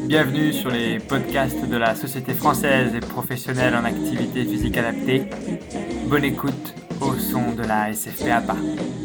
Bienvenue sur les podcasts de la Société française et professionnelle en activité physique adaptée. Bonne écoute au son de la SFPAPA.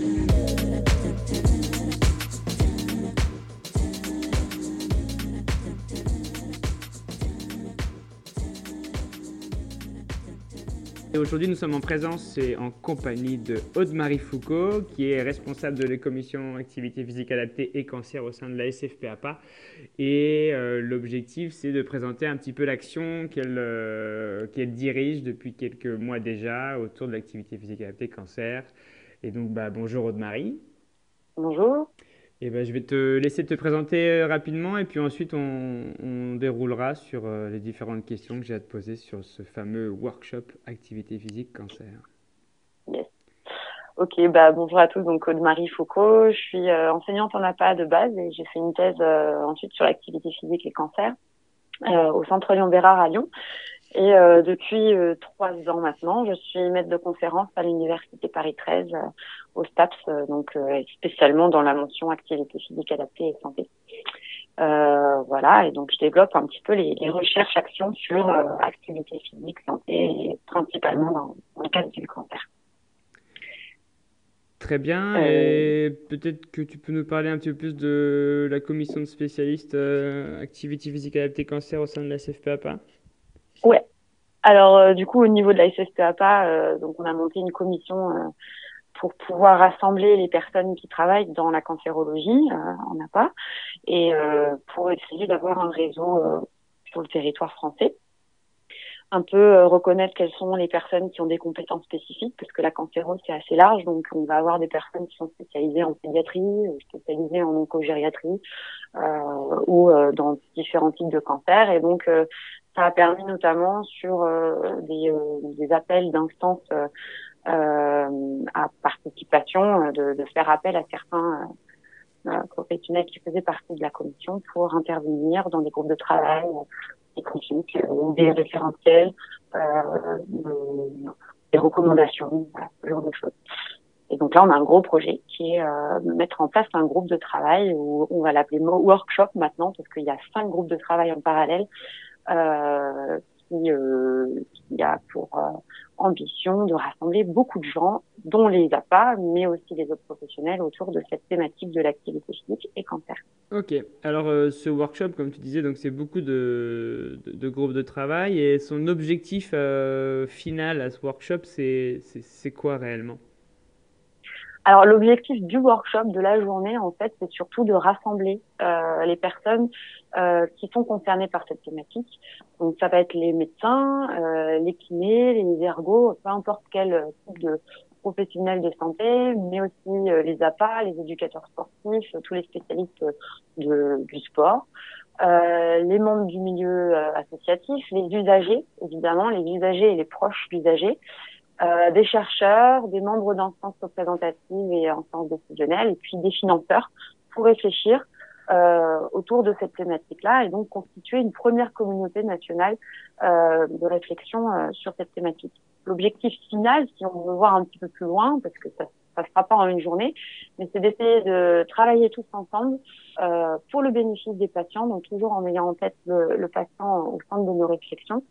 Et aujourd'hui, nous sommes en présence et en compagnie de Aude-Marie Foucault, qui est responsable de la commission activité physique adaptée et cancer au sein de la SFPAPA. Et l'objectif, c'est de présenter un petit peu l'action qu'elle dirige depuis quelques mois déjà autour de l'activité physique adaptée cancer. Et donc, bonjour Aude-Marie. Bonjour. Et je vais te laisser te présenter rapidement et puis ensuite on déroulera sur les différentes questions que j'ai à te poser sur ce fameux workshop activité physique cancer. Yes. Ok, bonjour à tous. Donc Aude-Marie Foucault, je suis enseignante en APA de base et j'ai fait une thèse ensuite sur l'activité physique et cancer au Centre Lyon Bérard à Lyon. Et depuis 3 ans maintenant, je suis maître de conférence à l'Université Paris 13 au STAPS, spécialement dans la mention activité physique adaptée et santé. Voilà, et donc je développe un petit peu les recherches actions sur activité physique, santé, et principalement dans le cadre du cancer. Très bien, Euh, et peut-être que tu peux nous parler un petit peu plus de la commission de spécialistes activité physique adaptée cancer au sein de la SFPAPA. ouais. Alors du coup au niveau de la SFPAPA, donc on a monté une commission pour pouvoir rassembler les personnes qui travaillent dans la cancérologie en APA et pour essayer d'avoir un réseau sur le territoire français. Un peu reconnaître quelles sont les personnes qui ont des compétences spécifiques, parce que la cancérose, c'est assez large, donc on va avoir des personnes qui sont spécialisées en pédiatrie, spécialisées en oncogériatrie, ou dans différents types de cancers. Et donc, ça a permis notamment sur des appels d'instances à participation, de faire appel à certains professionnels qui faisaient partie de la commission pour intervenir dans des groupes de travail spécifiques ou des référentiels, des recommandations, voilà, ce genre de choses. Et donc là, on a un gros projet qui est de mettre en place un groupe de travail où on va l'appeler workshop maintenant, parce qu'il y a 5 groupes de travail en parallèle euh, qui a pour ambition de rassembler beaucoup de gens, dont les APA, mais aussi les autres professionnels, autour de cette thématique de l'activité physique et cancer. Ok, alors ce workshop, comme tu disais, donc c'est beaucoup de groupes de travail et son objectif final à ce workshop, c'est quoi réellement? Alors l'objectif du workshop, de la journée, en fait, c'est surtout de rassembler les personnes qui sont concernées par cette thématique. Donc ça va être les médecins, les kinés, les ergos, peu importe quel type de professionnels de santé, mais aussi les APA, les éducateurs sportifs, tous les spécialistes du sport, les membres du milieu associatif, les usagers, évidemment, les usagers et les proches d'usagers, des chercheurs, des membres d'instances représentatives et instances décisionnelles, et puis des financeurs pour réfléchir autour de cette thématique-là et donc constituer une première communauté nationale de réflexion sur cette thématique. L'objectif final, si on veut voir un petit peu plus loin, parce que ça se fera pas en une journée, mais c'est d'essayer de travailler tous ensemble pour le bénéfice des patients, donc toujours en ayant en tête le patient au centre de nos réflexions,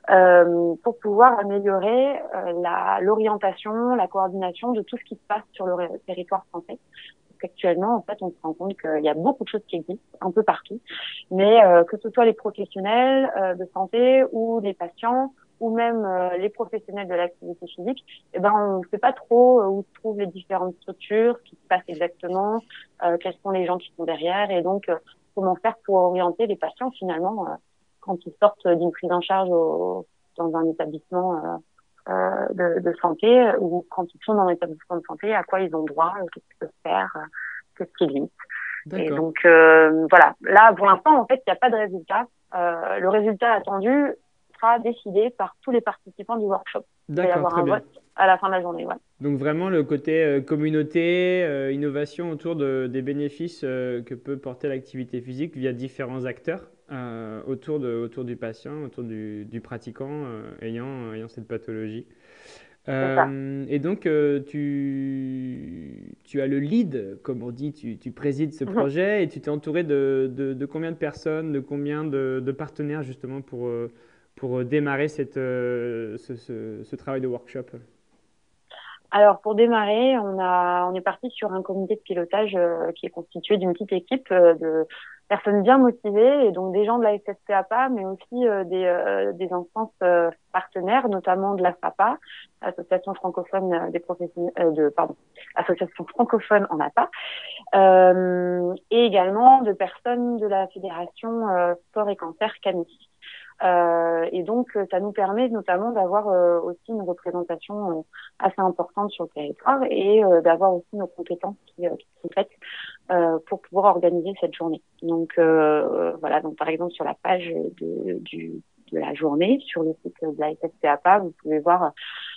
pour pouvoir améliorer l'orientation, la coordination de tout ce qui se passe sur le territoire français. Parce qu'actuellement, en fait, on se rend compte qu'il y a beaucoup de choses qui existent un peu partout, mais que ce soit les professionnels de santé ou les patients ou même les professionnels de l'activité physique, on ne sait pas trop où se trouvent les différentes structures, ce qui se passe exactement, quels sont les gens qui sont derrière, et donc comment faire pour orienter les patients finalement quand ils sortent d'une prise en charge dans un établissement de santé, ou quand ils sont dans un établissement de santé, à quoi ils ont droit, qu'est-ce qu'ils peuvent faire, qu'est-ce qui existe. Et D'accord. donc voilà, là pour l'instant en fait il n'y a pas de résultat. Le résultat attendu sera décidé par tous les participants du workshop. Il va y D'accord, avoir très un bien. vote à la fin de la journée. Ouais. Donc vraiment le côté communauté, innovation autour des bénéfices que peut porter l'activité physique via différents acteurs autour du patient, autour du pratiquant ayant cette pathologie. C'est ça. Et donc, tu as le lead, comme on dit, tu présides ce projet et tu t'es entouré de combien de personnes, de combien de partenaires justement pour démarrer ce travail de workshop? Alors pour démarrer, on est parti sur un comité de pilotage qui est constitué d'une petite équipe de personnes bien motivées et donc des gens de la SFPAPA, mais aussi des instances partenaires, notamment de la FAPA, Association francophone des professionnels, Association francophone en APA, et également de personnes de la fédération Sport et Cancer CAMI. Et donc, ça nous permet notamment d'avoir aussi une représentation assez importante sur le territoire et d'avoir aussi nos compétences qui sont faites pour pouvoir organiser cette journée. Donc, voilà. Donc, par exemple, sur la page de la journée, sur le site de la SFPAPA, vous pouvez voir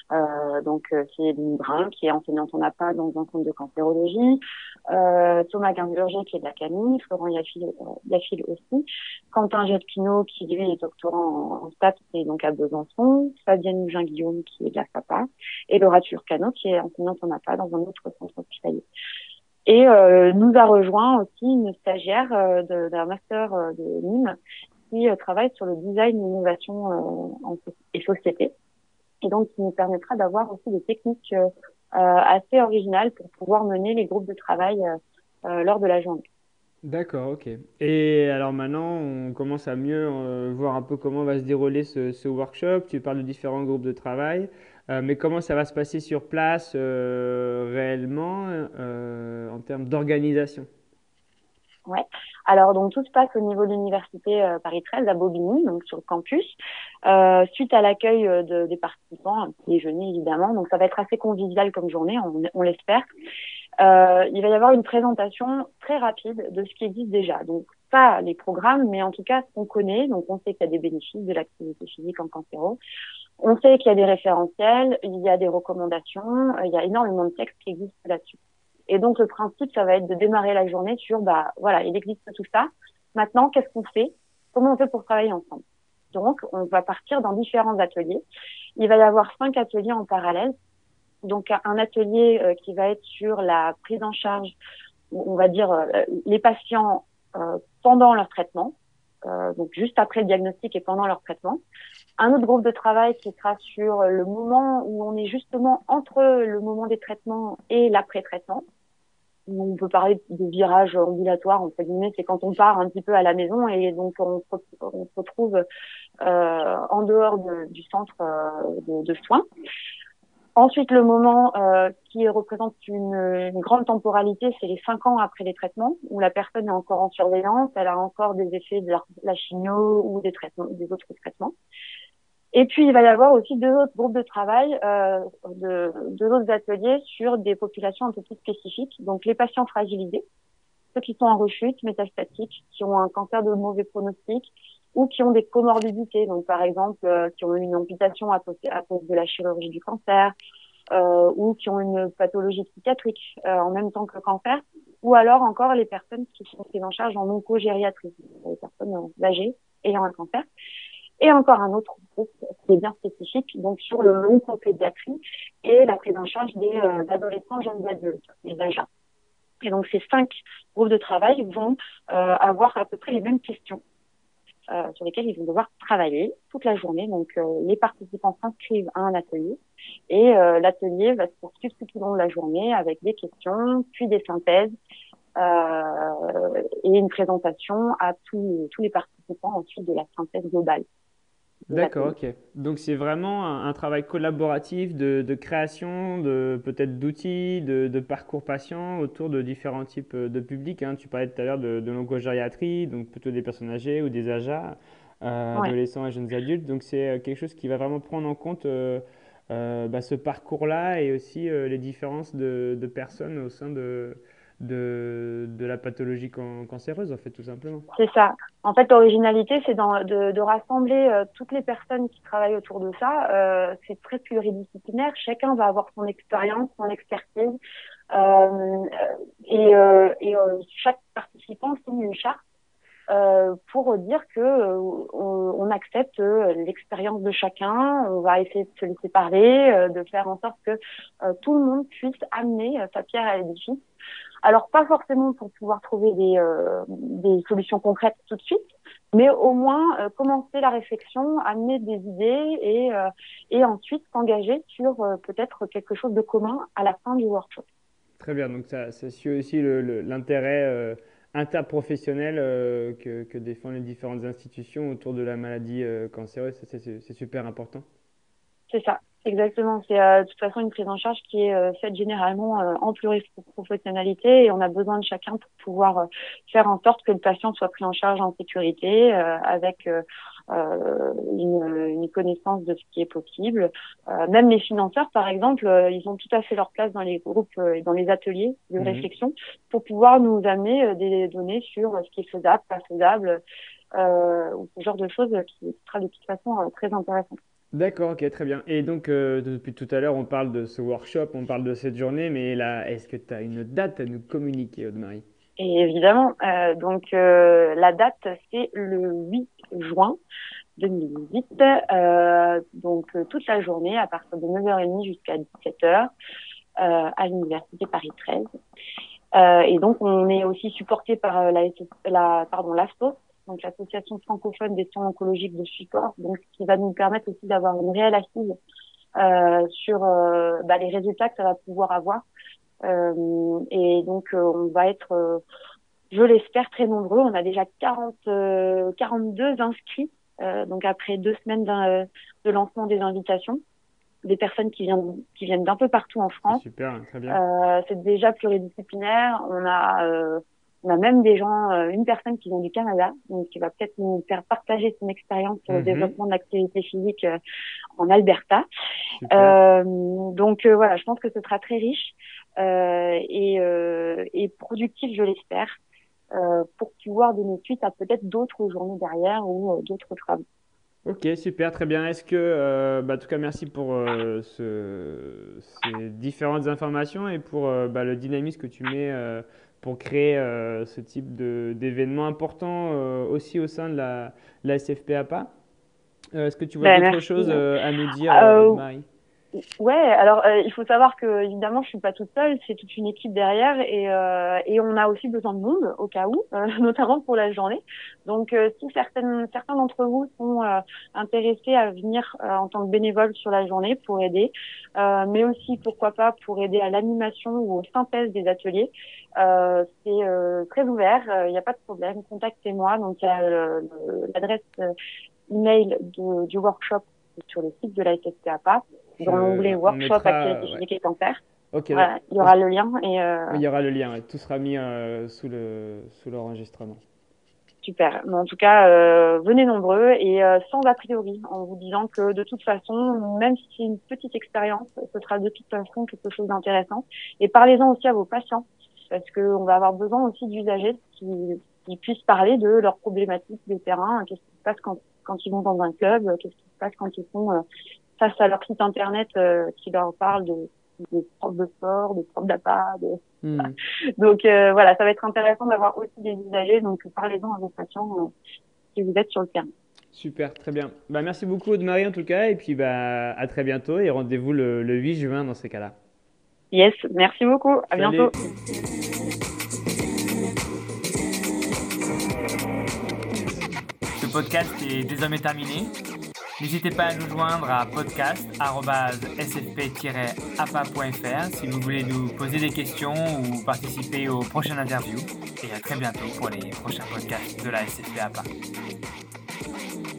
Céline Brun, qui est enseignante en APA dans un centre de cancérologie, Thomas Gainsbourger, qui est de la CAMI, Florent Yafil aussi, Quentin Jetpino, qui lui est doctorant en STAPS et donc à Besançon, Fabienne Mougin-Guillaume, qui est de la FAPA, et Laura Turcano, qui est enseignante en APA dans un autre centre hospitalier. Et nous a rejoint aussi une stagiaire d'un master de Nîmes qui travaille sur le design et l'innovation et société. Et donc, qui nous permettra d'avoir aussi des techniques assez originales pour pouvoir mener les groupes de travail lors de la journée. D'accord, ok. Et alors maintenant, on commence à mieux voir un peu comment va se dérouler ce workshop. Tu parles de différents groupes de travail, mais comment ça va se passer sur place réellement en termes d'organisation? Ouais. Alors donc tout se passe au niveau de l'université Paris 13 à Bobigny, donc sur le campus, suite à l'accueil des participants, un petit déjeuner évidemment. Donc ça va être assez convivial comme journée, on l'espère. Il va y avoir une présentation très rapide de ce qui existe déjà. Donc pas les programmes, mais en tout cas ce qu'on connaît. Donc on sait qu'il y a des bénéfices de l'activité physique en cancéro. On sait qu'il y a des référentiels, il y a des recommandations, il y a énormément de textes qui existent là-dessus. Et donc, le principe, ça va être de démarrer la journée sur, voilà, il existe tout ça. Maintenant, qu'est-ce qu'on fait? Comment on fait pour travailler ensemble? Donc, on va partir dans différents ateliers. Il va y avoir 5 ateliers en parallèle. Donc, un atelier qui va être sur la prise en charge, on va dire, les patients pendant leur traitement, donc juste après le diagnostic et pendant leur traitement. Un autre groupe de travail qui sera sur le moment où on est justement entre le moment des traitements et l'après-traitement. On peut parler de virage ambulatoire, entre guillemets, c'est quand on part un petit peu à la maison et donc on se retrouve en dehors du centre de soins. Ensuite, le moment qui représente une grande temporalité, c'est les 5 ans après les traitements, où la personne est encore en surveillance, elle a encore des effets de la chimio ou des autres traitements. Et puis, il va y avoir aussi 2 autres groupes de travail, 2 autres ateliers sur des populations un peu plus spécifiques. Donc, les patients fragilisés, ceux qui sont en rechute métastatique, qui ont un cancer de mauvais pronostic ou qui ont des comorbidités. Donc, par exemple, qui ont eu une amputation à cause de la chirurgie du cancer ou qui ont une pathologie psychiatrique en même temps que le cancer. Ou alors encore les personnes qui sont prises en charge en oncogériatrie, les personnes âgées ayant un cancer. Et encore un autre groupe qui est bien spécifique, donc sur le oncopédiatrie et la prise en charge des adolescents jeunes adultes, les AJA. Et donc ces 5 groupes de travail vont avoir à peu près les mêmes questions sur lesquelles ils vont devoir travailler toute la journée. Donc les participants s'inscrivent à un atelier et l'atelier va se poursuivre tout au long de la journée avec des questions, puis des synthèses et une présentation à tous les participants ensuite de la synthèse globale. D'accord, ok. Donc c'est vraiment un travail collaboratif de création, peut-être d'outils, de parcours patients autour de différents types de publics, hein. Tu parlais tout à l'heure de l'oncogériatrie, donc plutôt des personnes âgées ou des AJA, Ouais. adolescents et jeunes adultes. Donc c'est quelque chose qui va vraiment prendre en compte ce parcours-là et aussi les différences de personnes au sein de la pathologie cancéreuse, en fait, tout simplement. C'est ça. En fait, l'originalité, c'est de rassembler toutes les personnes qui travaillent autour de ça. C'est très pluridisciplinaire. Chacun va avoir son expérience, son expertise. Euh, et chaque participant signe une charte pour dire que on accepte l'expérience de chacun, on va essayer de se laisser parler, de faire en sorte que tout le monde puisse amener sa pierre à l'édifice. Alors pas forcément pour pouvoir trouver des solutions concrètes tout de suite, mais au moins commencer la réflexion, amener des idées et ensuite s'engager sur peut-être quelque chose de commun à la fin du workshop. Très bien, donc ça suit aussi l'intérêt interprofessionnel que défendent les différentes institutions autour de la maladie cancéreuse. Ça, c'est super important. C'est ça, exactement. C'est de toute façon une prise en charge qui est faite généralement en pluriprofessionnalité et on a besoin de chacun pour pouvoir faire en sorte que le patient soit pris en charge en sécurité avec une connaissance de ce qui est possible. Même les financeurs, par exemple, ils ont tout à fait leur place dans les groupes et dans les ateliers de réflexion pour pouvoir nous amener des données sur ce qui est faisable, pas faisable, ou ce genre de choses qui sera de toute façon très intéressant. D'accord, ok, très bien. Et donc, depuis tout à l'heure, on parle de ce workshop, on parle de cette journée, mais là, est-ce que tu as une date à nous communiquer, Aude-Marie? Et évidemment, la date, c'est le 8 juin 2018, toute la journée, à partir de 9h30 jusqu'à 17h, à l'Université Paris 13. Et donc, on est aussi supporté par l'ASTOS, donc l'association francophone des soins oncologiques de support, donc ce qui va nous permettre aussi d'avoir une réelle assise sur les résultats que ça va pouvoir avoir. Et donc on va être, je l'espère, très nombreux. On a déjà 42 inscrits, donc après 2 semaines de lancement des invitations, des personnes qui viennent d'un peu partout en France. Super, très bien. C'est déjà pluridisciplinaire. On a même des gens, une personne qui vient du Canada, donc qui va peut-être nous faire partager son expérience sur le développement de l'activité physique en Alberta. Voilà, je pense que ce sera très riche et productif, je l'espère, pour pouvoir donner suite à peut-être d'autres journées derrière ou d'autres travaux. Ok, super, très bien. Est-ce que, en tout cas, merci pour ces différentes informations et pour le dynamisme que tu mets pour créer ce type d'événement important aussi au sein de la SFPAPA. Est-ce que tu vois d'autres choses à nous dire, Marie? Ouais, alors il faut savoir que évidemment je suis pas toute seule, c'est toute une équipe derrière et on a aussi besoin de monde au cas où, notamment pour la journée. Donc si certains d'entre vous sont intéressés à venir en tant que bénévole sur la journée pour aider, mais aussi pourquoi pas pour aider à l'animation ou aux synthèses des ateliers, c'est très ouvert, il n'y a pas de problème, contactez-moi. Donc il y a l'adresse email du workshop sur le site de la SFPAPA. Dans l'onglet workshop activité physique et cancer. Okay, voilà, il y aura le lien. Il y aura le lien, tout sera mis sous l'enregistrement. Super. Mais en tout cas, venez nombreux et sans a priori, en vous disant que de toute façon, même si c'est une petite expérience, ce sera de toute façon quelque chose d'intéressant. Et parlez-en aussi à vos patients, parce qu'on va avoir besoin aussi d'usagers qui puissent parler de leurs problématiques de terrain. Qu'est-ce qui se passe quand ils vont dans un club? Qu'est-ce qui se passe quand ils sont face à leur site internet qui leur parle de profs de sport, de profs d'APA. Donc voilà, ça va être intéressant d'avoir aussi des usagers, donc parlez-en à vos patients si vous êtes sur le terrain. Super, très bien. Merci beaucoup Aude-Marie en tout cas, et puis à très bientôt et rendez-vous le 8 juin dans ces cas-là. Yes, merci beaucoup, à bientôt. Ce podcast est désormais terminé. N'hésitez pas à nous joindre à podcast@sfp-apa.fr si vous voulez nous poser des questions ou participer aux prochaines interviews. Et à très bientôt pour les prochains podcasts de la SFPAPA.